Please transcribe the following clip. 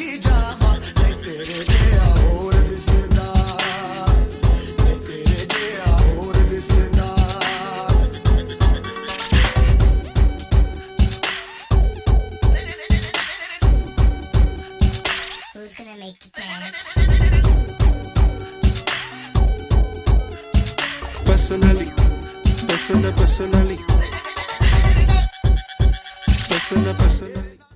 की जावा नहीं तेरे जिया होर दिसदा नहीं तेरे जिया होर दिसदा Who's gonna make you dance? Personally, personally, personally.